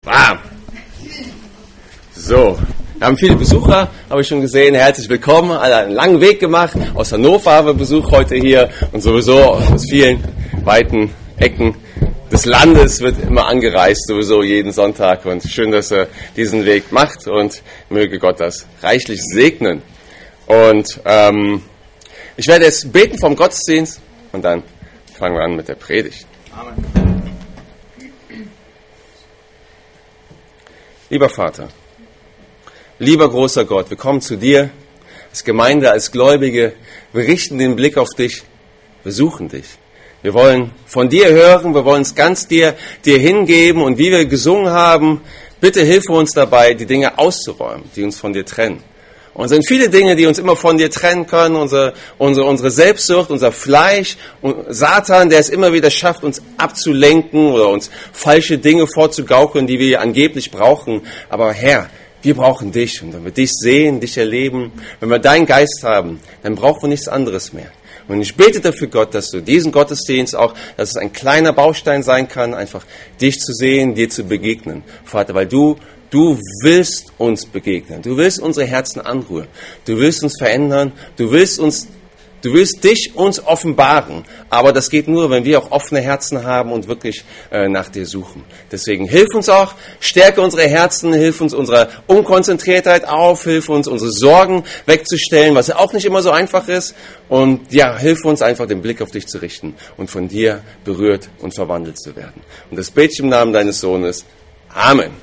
Bam! So, wir haben viele Besucher, habe ich schon gesehen. Herzlich willkommen, alle einen langen Weg gemacht. Aus Hannover haben wir Besuch heute hier und sowieso aus vielen weiten Ecken des Landes wird immer angereist, sowieso jeden Sonntag. Und schön, dass er diesen Weg macht und möge Gott das reichlich segnen. Und ich werde jetzt beten vom Gottesdienst und dann fangen wir an mit der Predigt. Amen. Lieber Vater, lieber großer Gott, wir kommen zu dir als Gemeinde, als Gläubige, wir richten den Blick auf dich, wir suchen dich. Wir wollen von dir hören, wir wollen es ganz dir hingeben und wie wir gesungen haben, bitte hilf uns dabei, die Dinge auszuräumen, die uns von dir trennen. Und es sind viele Dinge, die uns immer von dir trennen können, unsere Selbstsucht, unser Fleisch und Satan, der es immer wieder schafft, uns abzulenken oder uns falsche Dinge vorzugaukeln, die wir angeblich brauchen. Aber Herr, wir brauchen dich und wenn wir dich sehen, dich erleben, wenn wir deinen Geist haben, dann brauchen wir nichts anderes mehr. Und ich bete dafür, Gott, dass du diesen Gottesdienst auch, dass es ein kleiner Baustein sein kann, einfach dich zu sehen, dir zu begegnen. Vater, weil du willst uns begegnen. Du willst unsere Herzen anrühren. Du willst uns verändern. Du willst dich uns offenbaren. Aber das geht nur, wenn wir auch offene Herzen haben und wirklich nach dir suchen. Deswegen hilf uns auch, stärke unsere Herzen, hilf uns unserer Unkonzentriertheit auf, hilf uns unsere Sorgen wegzustellen, was ja auch nicht immer so einfach ist. Und ja, hilf uns einfach den Blick auf dich zu richten und von dir berührt und verwandelt zu werden. Und das bete ich im Namen deines Sohnes. Amen.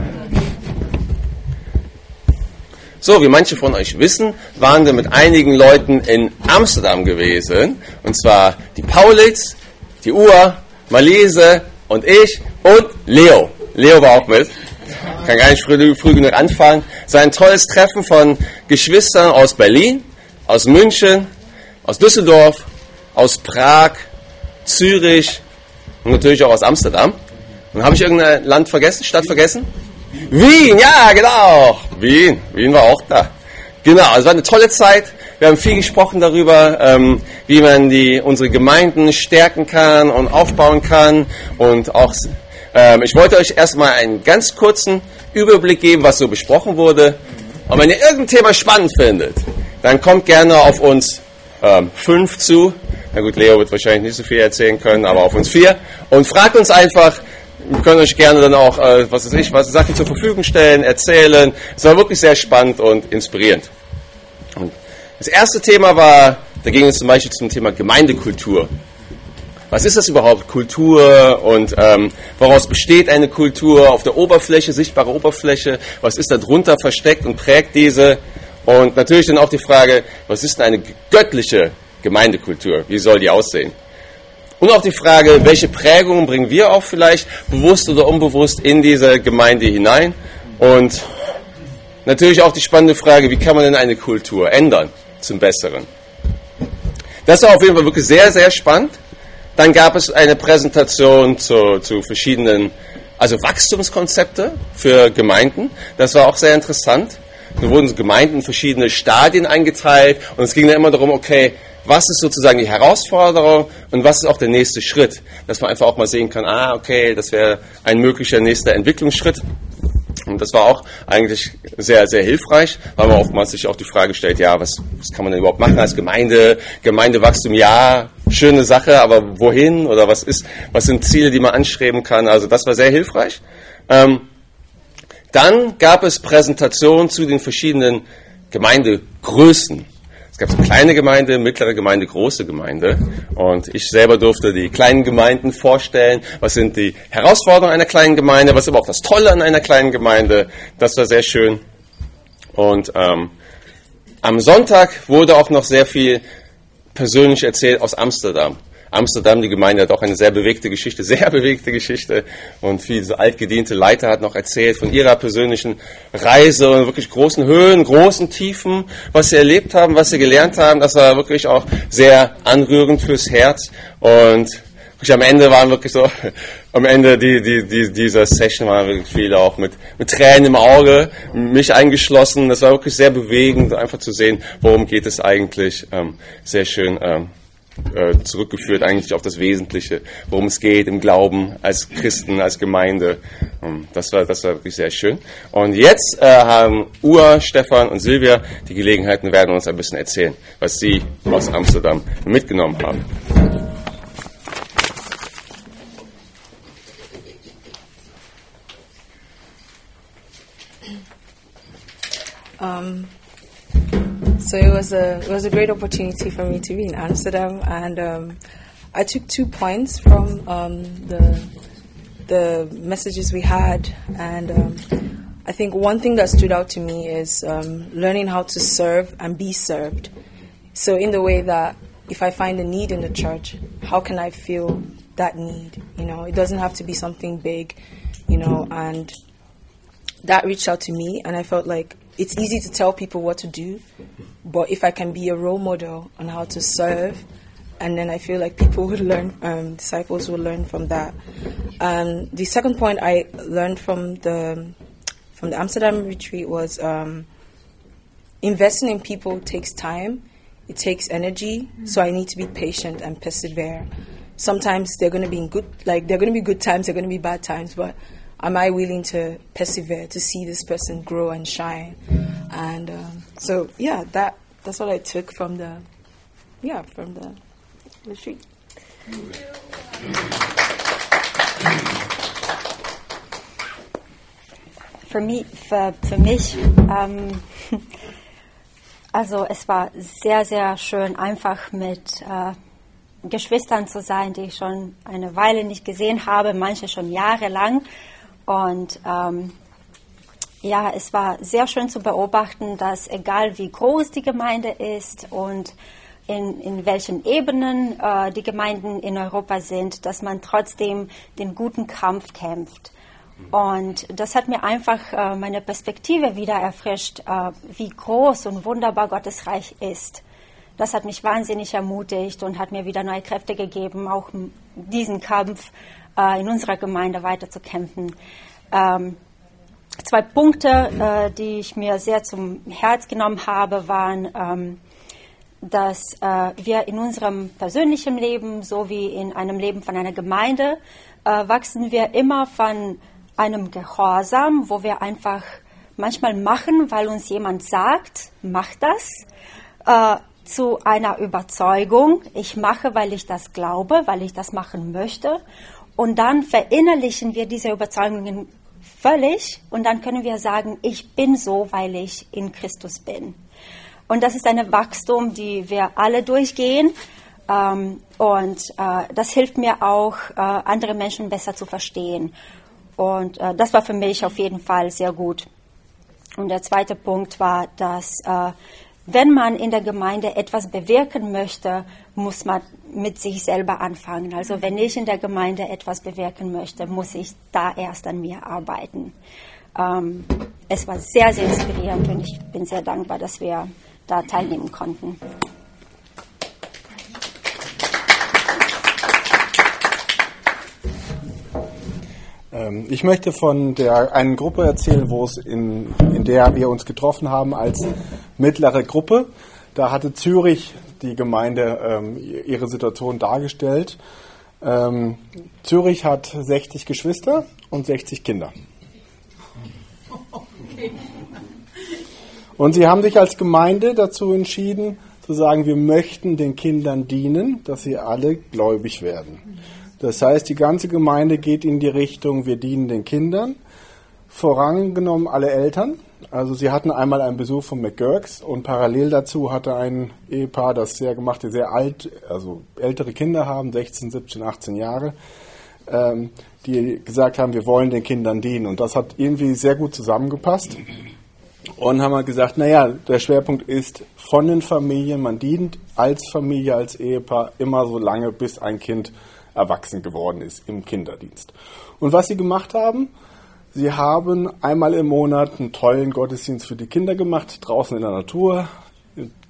So, wie manche von euch wissen, waren wir mit einigen Leuten in Amsterdam gewesen. Und zwar die Paulitz, die Ua, Marlise und ich und Leo. Leo war auch mit. Kann gar nicht früh genug anfangen. Es war ein tolles Treffen von Geschwistern aus Berlin, aus München, aus Düsseldorf, aus Prag, Zürich und natürlich auch aus Amsterdam. Und habe ich irgendein Land vergessen, Stadt vergessen? Wien, ja, genau. Wien war auch da. Genau, es war eine tolle Zeit. Wir haben viel gesprochen darüber, wie man unsere Gemeinden stärken kann und aufbauen kann. Und auch, ich wollte euch erstmal einen ganz kurzen Überblick geben, was so besprochen wurde. Und wenn ihr irgendein Thema spannend findet, dann kommt gerne auf uns 5 zu. Na gut, Leo wird wahrscheinlich nicht so viel erzählen können, aber auf uns 4. Und fragt uns einfach. Wir können euch gerne dann auch, Sachen zur Verfügung stellen, erzählen. Es war wirklich sehr spannend und inspirierend. Und das erste Thema war, da ging es zum Beispiel zum Thema Gemeindekultur. Was ist das überhaupt, Kultur und woraus besteht eine Kultur auf der Oberfläche, sichtbare Oberfläche? Was ist da drunter versteckt und prägt diese? Und natürlich dann auch die Frage, was ist denn eine göttliche Gemeindekultur? Wie soll die aussehen? Und auch die Frage, welche Prägungen bringen wir auch vielleicht bewusst oder unbewusst in diese Gemeinde hinein? Und natürlich auch die spannende Frage, wie kann man denn eine Kultur ändern zum Besseren? Das war auf jeden Fall wirklich sehr, sehr spannend. Dann gab es eine Präsentation zu verschiedenen, Wachstumskonzepte für Gemeinden. Das war auch sehr interessant. Da wurden Gemeinden in verschiedene Stadien eingeteilt und es ging dann immer darum, okay, was ist sozusagen die Herausforderung und was ist auch der nächste Schritt? Dass man einfach auch mal sehen kann, okay, das wäre ein möglicher nächster Entwicklungsschritt. Und das war auch eigentlich sehr, sehr hilfreich, weil man oftmals sich auch die Frage stellt, ja, was kann man denn überhaupt machen als Gemeinde? Gemeindewachstum, ja, schöne Sache, aber wohin? Oder was sind Ziele, die man anstreben kann? Also das war sehr hilfreich. Dann gab es Präsentationen zu den verschiedenen Gemeindegrößen. Es gab so kleine Gemeinde, mittlere Gemeinde, große Gemeinde. Und ich selber durfte die kleinen Gemeinden vorstellen. Was sind die Herausforderungen einer kleinen Gemeinde? Was ist aber auch das Tolle an einer kleinen Gemeinde? Das war sehr schön. Und am Sonntag wurde auch noch sehr viel persönlich erzählt aus Amsterdam. Amsterdam, die Gemeinde hat auch eine sehr bewegte Geschichte und viele altgediente Leiter hat noch erzählt von ihrer persönlichen Reise und wirklich großen Höhen, großen Tiefen, was sie erlebt haben, was sie gelernt haben. Das war wirklich auch sehr anrührend fürs Herz und am Ende dieser Session waren wirklich viele auch mit Tränen im Auge, mich eingeschlossen. Das war wirklich sehr bewegend, einfach zu sehen, worum geht es eigentlich. Sehr schön. zurückgeführt eigentlich auf das Wesentliche, worum es geht im Glauben als Christen, als Gemeinde. Das war wirklich sehr schön. Und jetzt haben Ur, Stefan und Silvia die Gelegenheit und werden uns ein bisschen erzählen, was sie aus Amsterdam mitgenommen haben. So it was a great opportunity for me to be in Amsterdam, and I took 2 points from the messages we had, and I think one thing that stood out to me is learning how to serve and be served. So in the way that if I find a need in the church, how can I feel that need? It doesn't have to be something big, and that reached out to me, and I felt like it's easy to tell people what to do, but if I can be a role model on how to serve, and then I feel like people would learn, disciples will learn from that. The second point I learned from the Amsterdam retreat was investing in people takes time, it takes energy, so I need to be patient and persevere. Sometimes they're going to be good times, they're going to be bad times, but am I willing to persevere to see this person grow and shine? And that's what I took from the retreat. Für mich, also es war sehr, sehr schön, einfach mit Geschwistern zu sein, die ich schon eine Weile nicht gesehen habe, manche schon jahrelang. Und es war sehr schön zu beobachten, dass egal wie groß die Gemeinde ist und in welchen Ebenen die Gemeinden in Europa sind, dass man trotzdem den guten Kampf kämpft. Und das hat mir einfach meine Perspektive wieder erfrischt, wie groß und wunderbar Gottes Reich ist. Das hat mich wahnsinnig ermutigt und hat mir wieder neue Kräfte gegeben, auch diesen Kampf in unserer Gemeinde weiter zu kämpfen. 2 Punkte, die ich mir sehr zum Herz genommen habe, waren, dass wir in unserem persönlichen Leben sowie in einem Leben von einer Gemeinde wachsen wir immer von einem Gehorsam, wo wir einfach manchmal machen, weil uns jemand sagt, mach das, zu einer Überzeugung, ich mache, weil ich das glaube, weil ich das machen möchte. Und dann verinnerlichen wir diese Überzeugungen völlig und dann können wir sagen, ich bin so, weil ich in Christus bin. Und das ist ein Wachstum, die wir alle durchgehen. Und das hilft mir auch, andere Menschen besser zu verstehen. Und das war für mich auf jeden Fall sehr gut. Und der zweite Punkt war, dass wenn man in der Gemeinde etwas bewirken möchte, muss man mit sich selber anfangen. Also wenn ich in der Gemeinde etwas bewirken möchte, muss ich da erst an mir arbeiten. Es war sehr, sehr inspirierend und ich bin sehr dankbar, dass wir da teilnehmen konnten. Ich möchte von einer Gruppe erzählen, in der wir uns getroffen haben als mittlere Gruppe. Da hatte Zürich, die Gemeinde, ihre Situation dargestellt. Zürich hat 60 Geschwister und 60 Kinder. Und sie haben sich als Gemeinde dazu entschieden, zu sagen, wir möchten den Kindern dienen, dass sie alle gläubig werden. Das heißt, die ganze Gemeinde geht in die Richtung, wir dienen den Kindern, vorangenommen alle Eltern. Also sie hatten einmal einen Besuch von McGurks und parallel dazu hatte ein Ehepaar, das sehr gemacht, die sehr alt, also ältere Kinder haben, 16, 17, 18 Jahre, die gesagt haben, wir wollen den Kindern dienen. Und das hat irgendwie sehr gut zusammengepasst. Und haben wir gesagt, der Schwerpunkt ist von den Familien, man dient als Familie, als Ehepaar immer so lange, bis ein Kind erwachsen geworden ist im Kinderdienst. Und was sie gemacht haben, sie haben einmal im Monat einen tollen Gottesdienst für die Kinder gemacht, draußen in der Natur.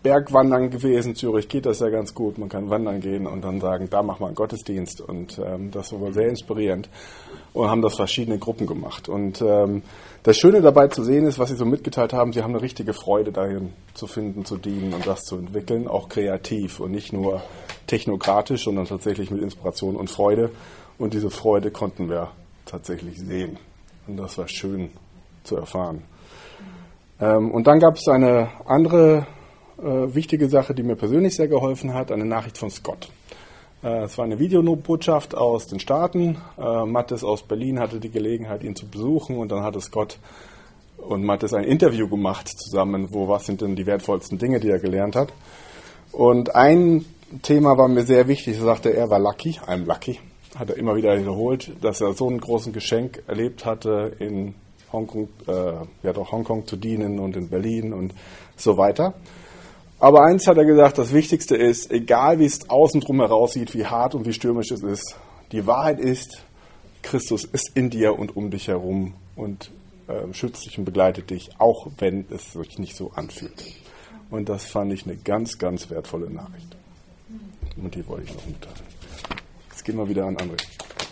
Bergwandern gewesen. Zürich geht das ja ganz gut. Man kann wandern gehen und dann sagen, da machen wir einen Gottesdienst. Und das war sehr inspirierend. Und haben das verschiedene Gruppen gemacht. Und das Schöne dabei zu sehen ist, was sie so mitgeteilt haben, sie haben eine richtige Freude darin zu finden, zu dienen und das zu entwickeln, auch kreativ und nicht nur technokratisch, sondern tatsächlich mit Inspiration und Freude. Und diese Freude konnten wir tatsächlich sehen. Und das war schön zu erfahren. Und dann gab es eine andere wichtige Sache, die mir persönlich sehr geholfen hat, eine Nachricht von Scott. Es war eine Videobotschaft aus den Staaten. Mathis aus Berlin hatte die Gelegenheit, ihn zu besuchen, und dann hatte Scott und Mathis ein Interview gemacht zusammen, was sind denn die wertvollsten Dinge, die er gelernt hat. Und ein Thema war mir sehr wichtig, er sagte, er war lucky, I'm lucky, hat er immer wieder wiederholt, dass er so ein großes Geschenk erlebt hatte, in Hongkong, Hongkong zu dienen und in Berlin und so weiter. Aber eins hat er gesagt, das Wichtigste ist, egal wie es außen drum heraussieht, wie hart und wie stürmisch es ist, die Wahrheit ist, Christus ist in dir und um dich herum und schützt dich und begleitet dich, auch wenn es sich nicht so anfühlt. Und das fand ich eine ganz, ganz wertvolle Nachricht. Und die wollte ich noch mitteilen. Jetzt gehen wir wieder an André.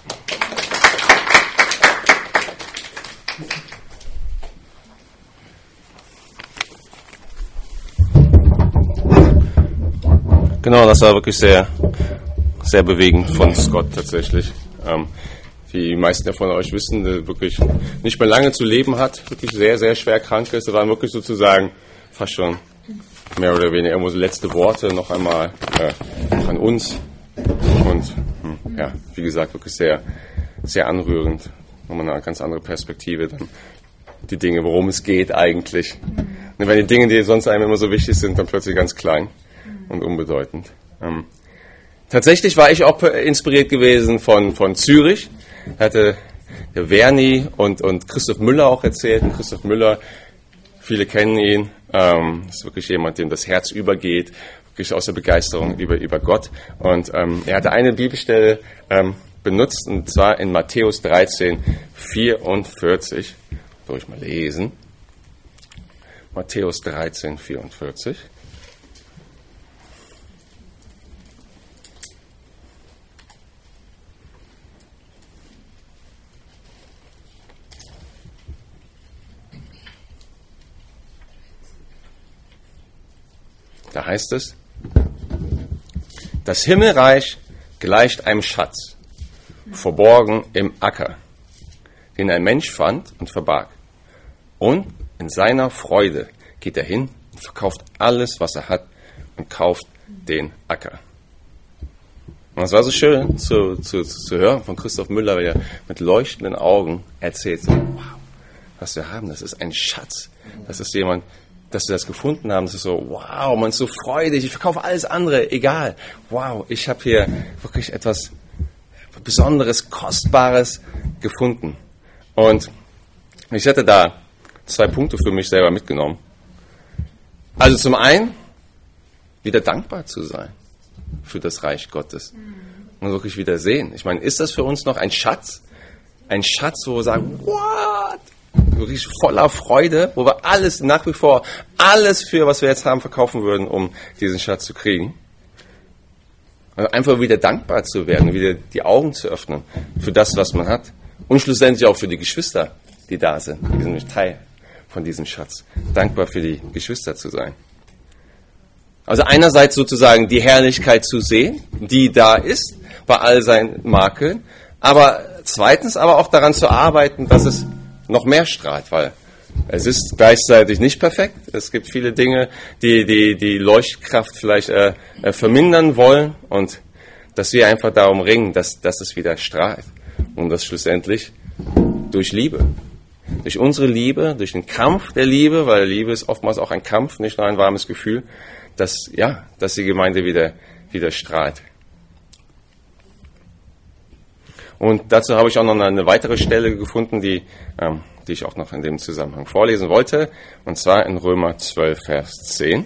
Genau, das war wirklich sehr, sehr bewegend von Scott tatsächlich. Wie die meisten von euch wissen, der wirklich nicht mehr lange zu leben hat, wirklich sehr, sehr schwer krank ist. Da waren wirklich sozusagen fast schon mehr oder weniger irgendwo so letzte Worte noch einmal an uns. Und ja, wie gesagt, wirklich sehr, sehr anrührend. Nochmal eine ganz andere Perspektive dann. Die Dinge, worum es geht eigentlich. Und wenn die Dinge, die sonst einem immer so wichtig sind, dann plötzlich ganz klein und unbedeutend. Tatsächlich war ich auch inspiriert gewesen von Zürich. Hatte der Verni und Christoph Müller auch erzählt. Und Christoph Müller, viele kennen ihn, ist wirklich jemand, dem das Herz übergeht, wirklich aus der Begeisterung über Gott. Und er hatte eine Bibelstelle benutzt, und zwar in Matthäus 13, 44. Soll ich mal lesen? Matthäus 13, 44. Da heißt es, das Himmelreich gleicht einem Schatz, verborgen im Acker, den ein Mensch fand und verbarg. Und in seiner Freude geht er hin und verkauft alles, was er hat, und kauft den Acker. Und es war so schön zu hören von Christoph Müller, wie er mit leuchtenden Augen erzählt, wow, was wir haben, das ist ein Schatz, das ist jemand, dass wir das gefunden haben, das ist so, wow, man ist so freudig, ich verkaufe alles andere, egal. Wow, ich habe hier wirklich etwas Besonderes, Kostbares gefunden. Und ich hätte da 2 Punkte für mich selber mitgenommen. Also zum einen, wieder dankbar zu sein für das Reich Gottes. Und wirklich wieder sehen. Ich meine, ist das für uns noch ein Schatz? Ein Schatz, wo wir sagen, what? Wirklich voller Freude, wo wir alles, nach wie vor, alles für, was wir jetzt haben, verkaufen würden, um diesen Schatz zu kriegen. Also einfach wieder dankbar zu werden, wieder die Augen zu öffnen für das, was man hat. Und schlussendlich auch für die Geschwister, die da sind. Die sind nämlich Teil von diesem Schatz. Dankbar für die Geschwister zu sein. Also einerseits sozusagen die Herrlichkeit zu sehen, die da ist, bei all seinen Makeln. Aber zweitens aber auch daran zu arbeiten, dass es noch mehr strahlt, weil es ist gleichzeitig nicht perfekt. Es gibt viele Dinge, die Leuchtkraft vielleicht vermindern wollen, und dass wir einfach darum ringen, dass es wieder strahlt. Und das schlussendlich durch Liebe. Durch unsere Liebe, durch den Kampf der Liebe, weil Liebe ist oftmals auch ein Kampf, nicht nur ein warmes Gefühl, dass die Gemeinde wieder strahlt. Und dazu habe ich auch noch eine weitere Stelle gefunden, die ich auch noch in dem Zusammenhang vorlesen wollte, und zwar in Römer 12, Vers 10.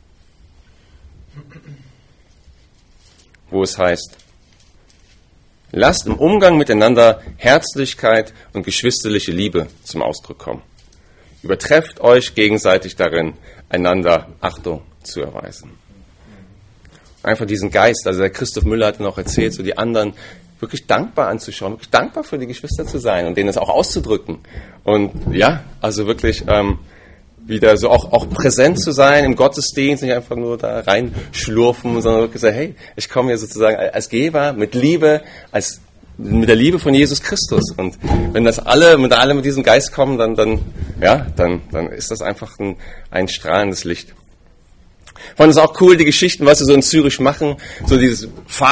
Wo es heißt, Lasst im Umgang miteinander Herzlichkeit und geschwisterliche Liebe zum Ausdruck kommen. Übertrefft euch gegenseitig darin, einander Achtung zu erweisen. Einfach diesen Geist, also der Christoph Müller hat noch erzählt, so die anderen wirklich dankbar anzuschauen, wirklich dankbar für die Geschwister zu sein und denen das auch auszudrücken. Und ja, also wirklich wieder so auch präsent zu sein im Gottesdienst, nicht einfach nur da reinschlurfen, sondern wirklich sagen, hey, ich komme hier sozusagen als Geber mit Liebe, mit der Liebe von Jesus Christus. Und wenn das alle mit diesem Geist kommen, dann ist das einfach ein strahlendes Licht. Ich fand es auch cool, die Geschichten, was sie so in Zürich machen, so dieses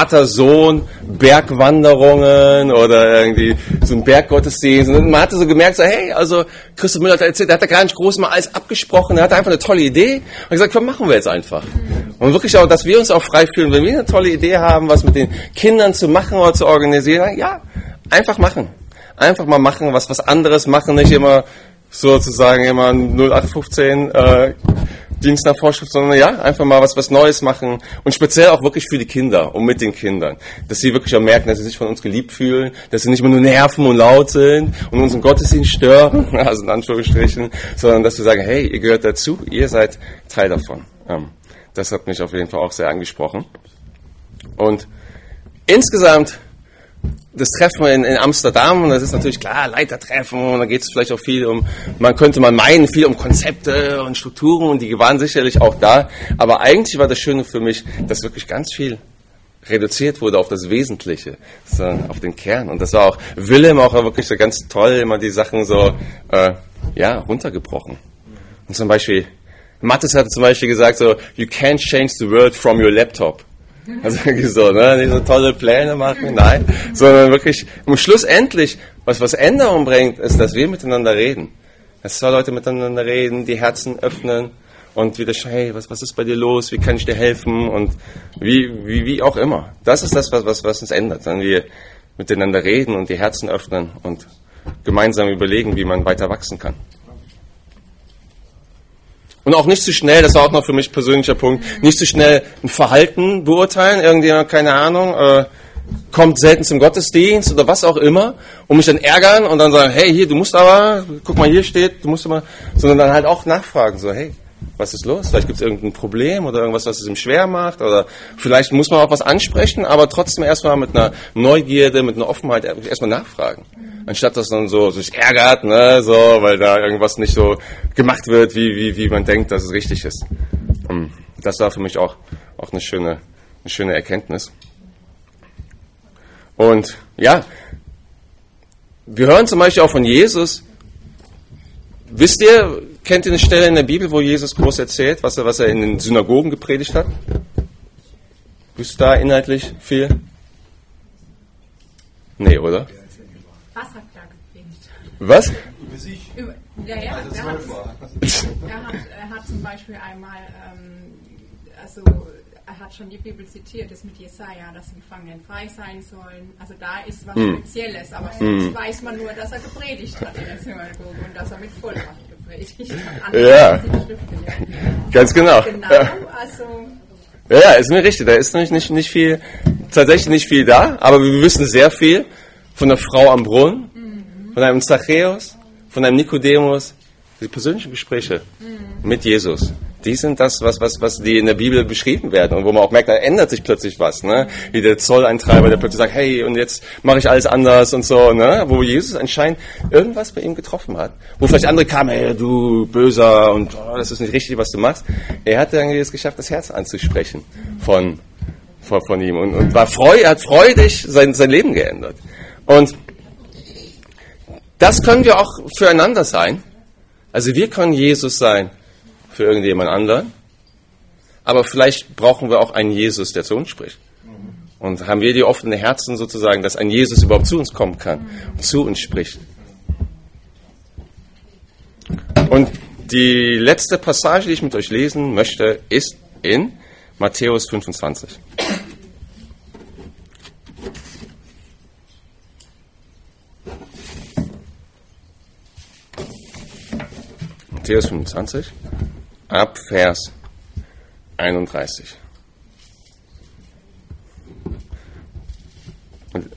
Vater-Sohn-Bergwanderungen oder irgendwie so ein Berggottesdienst. Und man hatte so gemerkt, so, hey, also Christoph Müller hat erzählt, der hat da gar nicht groß mal alles abgesprochen, er hatte einfach eine tolle Idee und gesagt, komm, machen wir jetzt einfach. Und wirklich auch, dass wir uns auch frei fühlen, wenn wir eine tolle Idee haben, was mit den Kindern zu machen oder zu organisieren, ja, einfach machen. Einfach mal machen, was anderes machen, nicht immer sozusagen immer 0815 Dienst nach Vorschrift, sondern ja, einfach mal was Neues machen und speziell auch wirklich für die Kinder und mit den Kindern, dass sie wirklich auch merken, dass sie sich von uns geliebt fühlen, dass sie nicht mehr nur nerven und laut sind und unseren Gottesdienst stören, also in Anführungsstrichen, sondern dass wir sagen, hey, ihr gehört dazu, ihr seid Teil davon. Das hat mich auf jeden Fall auch sehr angesprochen. Und insgesamt das Treffen in Amsterdam, und das ist natürlich klar, Leitertreffen, und da geht es vielleicht auch viel viel um Konzepte und Strukturen, und die waren sicherlich auch da, aber eigentlich war das Schöne für mich, dass wirklich ganz viel reduziert wurde auf das Wesentliche, so auf den Kern, und das war auch Willem auch wirklich so ganz toll, immer die Sachen so, runtergebrochen. Und zum Beispiel, Mathis hatte zum Beispiel gesagt so, you can't change the world from your laptop. Also irgendwie so, nicht so tolle Pläne machen, nein, sondern wirklich, schlussendlich, was Änderung bringt, ist, dass wir miteinander reden. Dass zwei Leute miteinander reden, die Herzen öffnen und wieder schauen, hey, was ist bei dir los, wie kann ich dir helfen und wie auch immer. Das ist das, was uns ändert, wenn wir miteinander reden und die Herzen öffnen und gemeinsam überlegen, wie man weiter wachsen kann. Und auch nicht zu schnell, das war auch noch für mich persönlicher Punkt, nicht zu schnell ein Verhalten beurteilen, irgendjemand, keine Ahnung, kommt selten zum Gottesdienst oder was auch immer und mich dann ärgern und dann sagen, hey, hier, du musst aber, guck mal, hier steht, du musst aber, sondern dann halt auch nachfragen, so, hey, was ist los? Vielleicht gibt es irgendein Problem oder irgendwas, was es ihm schwer macht oder vielleicht muss man auch was ansprechen, aber trotzdem erstmal mit einer Neugierde, mit einer Offenheit erstmal nachfragen. Anstatt dass dann so sich ärgert, weil da irgendwas nicht so gemacht wird, wie man denkt, dass es richtig ist. Das war für mich auch eine schöne Erkenntnis. Und ja, wir hören zum Beispiel auch von Jesus. Kennt ihr eine Stelle in der Bibel, wo Jesus groß erzählt, was er in den Synagogen gepredigt hat? Wisst ihr da inhaltlich viel? Nee, oder? Was hat er gepredigt? Was? Er hat zum Beispiel einmal, er hat schon die Bibel zitiert, das mit Jesaja, dass die Gefangenen frei sein sollen. Also da ist was Spezielles, aber sonst weiß man nur, dass er gepredigt hat in der Synagoge und dass er mit Vollmacht gepredigt hat. Ja, ganz genau. Ja, ist mir richtig, da ist nicht viel, tatsächlich nicht viel da, aber wir wissen sehr viel von der Frau am Brunnen, von einem Zachäus, von einem Nikodemus, die persönlichen Gespräche mit Jesus. Die sind das, was die in der Bibel beschrieben werden und wo man auch merkt, da ändert sich plötzlich was, Wie der Zolleintreiber, der plötzlich sagt, hey, und jetzt mache ich alles anders und so, Wo Jesus anscheinend irgendwas bei ihm getroffen hat, wo vielleicht andere kamen, hey, du Böser und das ist nicht richtig, was du machst. Er hat irgendwie es geschafft, das Herz anzusprechen von ihm und er hat freudig sein Leben geändert. Und das können wir auch füreinander sein. Also wir können Jesus sein für irgendjemand anderen, aber vielleicht brauchen wir auch einen Jesus, der zu uns spricht. Und haben wir die offenen Herzen sozusagen, dass ein Jesus überhaupt zu uns kommen kann und zu uns spricht. Und die letzte Passage, die ich mit euch lesen möchte, ist in Matthäus 25. Matthäus 25, ab Vers 31. Und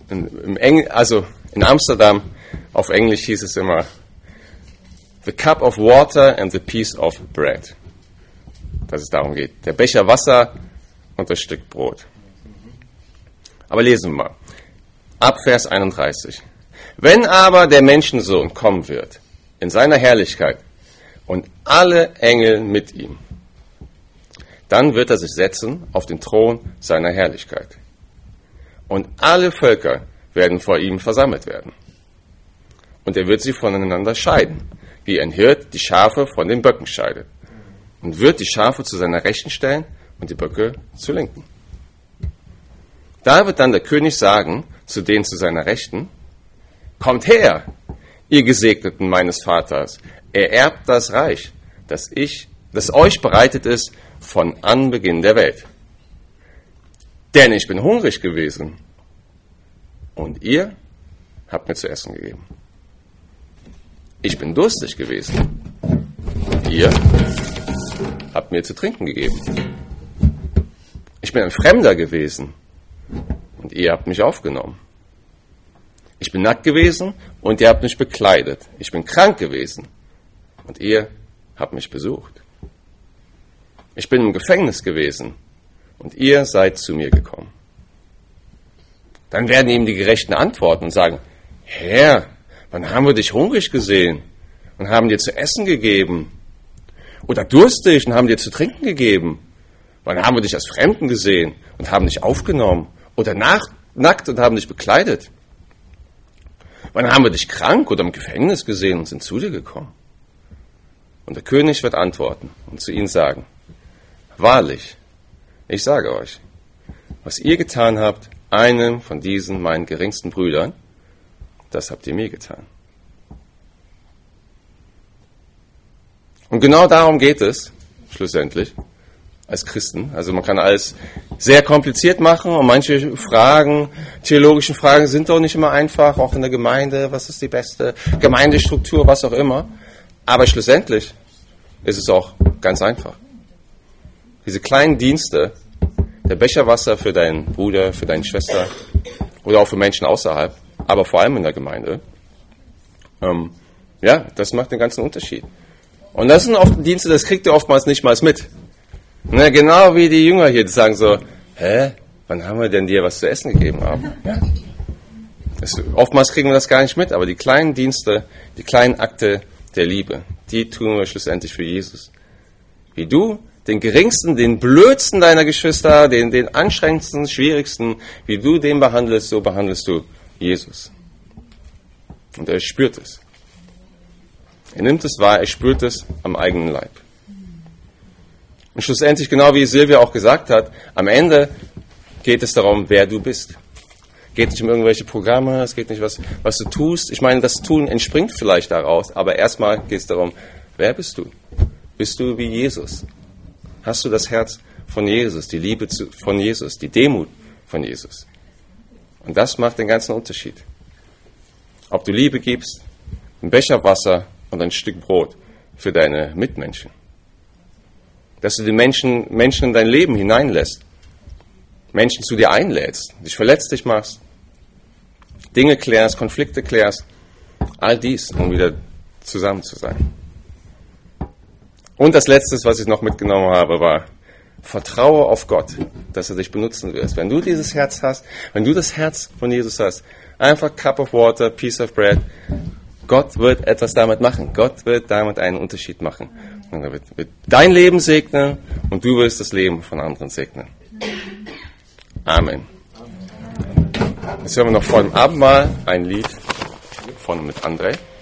in Amsterdam, auf Englisch hieß es immer, the cup of water and the piece of bread. Dass es darum geht. Der Becher Wasser und das Stück Brot. Aber lesen wir mal. Ab Vers 31. Wenn aber der Menschensohn kommen wird, in seiner Herrlichkeit und alle Engel mit ihm, dann wird er sich setzen auf den Thron seiner Herrlichkeit. Und alle Völker werden vor ihm versammelt werden. Und er wird sie voneinander scheiden, wie ein Hirt die Schafe von den Böcken scheidet. Und wird die Schafe zu seiner Rechten stellen und die Böcke zu Linken. Da wird dann der König sagen zu denen zu seiner Rechten, kommt her, ihr Gesegneten meines Vaters, ererbt das Reich, das euch bereitet ist von Anbeginn der Welt. Denn ich bin hungrig gewesen und ihr habt mir zu essen gegeben. Ich bin durstig gewesen und ihr habt mir zu trinken gegeben. Ich bin ein Fremder gewesen und ihr habt mich aufgenommen. Ich bin nackt gewesen und ihr habt mich bekleidet. Ich bin krank gewesen und ihr habt mich besucht. Ich bin im Gefängnis gewesen und ihr seid zu mir gekommen. Dann werden ihm die Gerechten antworten und sagen, Herr, wann haben wir dich hungrig gesehen und haben dir zu essen gegeben? Oder durstig und haben dir zu trinken gegeben? Wann haben wir dich als Fremden gesehen und haben dich aufgenommen? Oder nackt und haben dich bekleidet? Wann haben wir dich krank oder im Gefängnis gesehen und sind zu dir gekommen? Und der König wird antworten und zu ihnen sagen, wahrlich, ich sage euch, was ihr getan habt, einem von diesen meinen geringsten Brüdern, das habt ihr mir getan. Und genau darum geht es, schlussendlich, als Christen. Also man kann alles sehr kompliziert machen und manche Fragen, theologischen Fragen sind doch nicht immer einfach, auch in der Gemeinde, was ist die beste Gemeindestruktur, was auch immer. Aber schlussendlich ist es auch ganz einfach. Diese kleinen Dienste, der Becher Wasser für deinen Bruder, für deine Schwester oder auch für Menschen außerhalb, aber vor allem in der Gemeinde, das macht den ganzen Unterschied. Und das sind oft Dienste, das kriegt ihr oftmals nicht mal mit. Ne, genau wie die Jünger hier, die sagen so, wann haben wir denn dir was zu essen gegeben haben? Ja. Oftmals kriegen wir das gar nicht mit, aber die kleinen Dienste, die kleinen Akte der Liebe, die tun wir schlussendlich für Jesus. Wie du den geringsten, den blödsten deiner Geschwister, den anstrengendsten, schwierigsten, wie du den behandelst, so behandelst du Jesus. Und er spürt es. Er nimmt es wahr, er spürt es am eigenen Leib. Und schlussendlich, genau wie Silvia auch gesagt hat, am Ende geht es darum, wer du bist. Geht nicht um irgendwelche Programme, es geht nicht was du tust. Ich meine, das Tun entspringt vielleicht daraus, aber erstmal geht es darum, wer bist du? Bist du wie Jesus? Hast du das Herz von Jesus, die Liebe von Jesus, die Demut von Jesus? Und das macht den ganzen Unterschied. Ob du Liebe gibst, einen Becher Wasser und ein Stück Brot für deine Mitmenschen. Dass du die Menschen in dein Leben hineinlässt. Menschen zu dir einlädst, dich verletzlich machst, Dinge klärst, Konflikte klärst. All dies, um wieder zusammen zu sein. Und das Letzte, was ich noch mitgenommen habe, war, vertraue auf Gott, dass er dich benutzen wird. Wenn du dieses Herz hast, wenn du das Herz von Jesus hast, einfach Cup of Water, Piece of Bread, Gott wird etwas damit machen. Gott wird damit einen Unterschied machen. Und er wird dein Leben segnen und du wirst das Leben von anderen segnen. Amen. Jetzt hören wir noch vor dem Abendmahl ein Lied mit André.